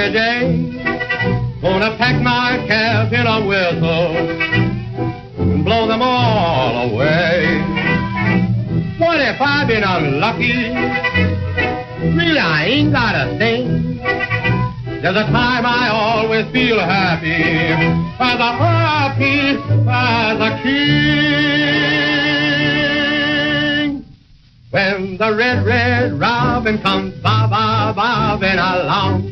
every day. Gonna pack my cares in a whistle and blow them all away. What if I've been unlucky? Really, I ain't got a thing. There's a time I always feel happy, as a king. When the red, red robin comes bobbing along,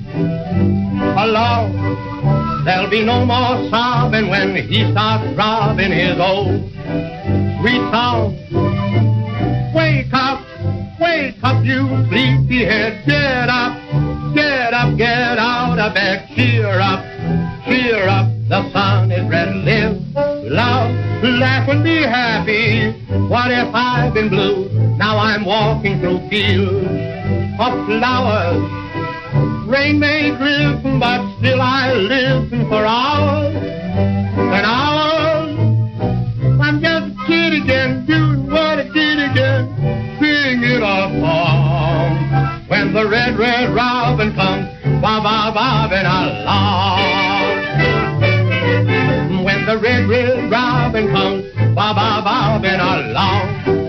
there'll be no more sobbing when he starts robbing his old sweet song. Wake up, you sleepyhead, get up, get out of bed, cheer up, the sun is red, live, love, laugh and be happy. What if I've been blue? Now I'm walking through fields of flowers. Rain may drip, but still I listen for hours and hours. I'm just a kid again, doing what I did again, singing a song. When the red, red robin comes bobbing along. When the red, red robin comes bobbing along.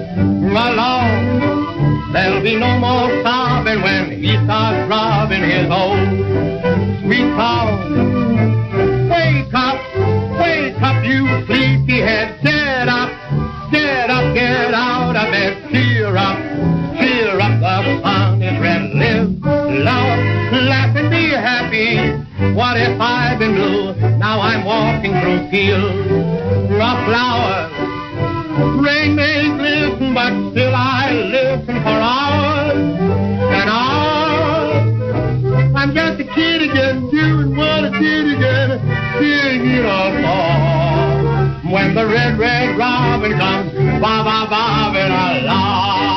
There'll be no more sobbing when he starts robbing his old sweet song. Wake up, you sleepyhead, get up, get out of bed, cheer up, the sun is red, live, love, laugh and be happy. What if I've been blue? Now I'm walking through fields of flowers. Rain may glisten, but still I listen for hours and hours. I'm just a kid again, doing what I did again, singing a song. When the red, red robin comes, ba ba ba.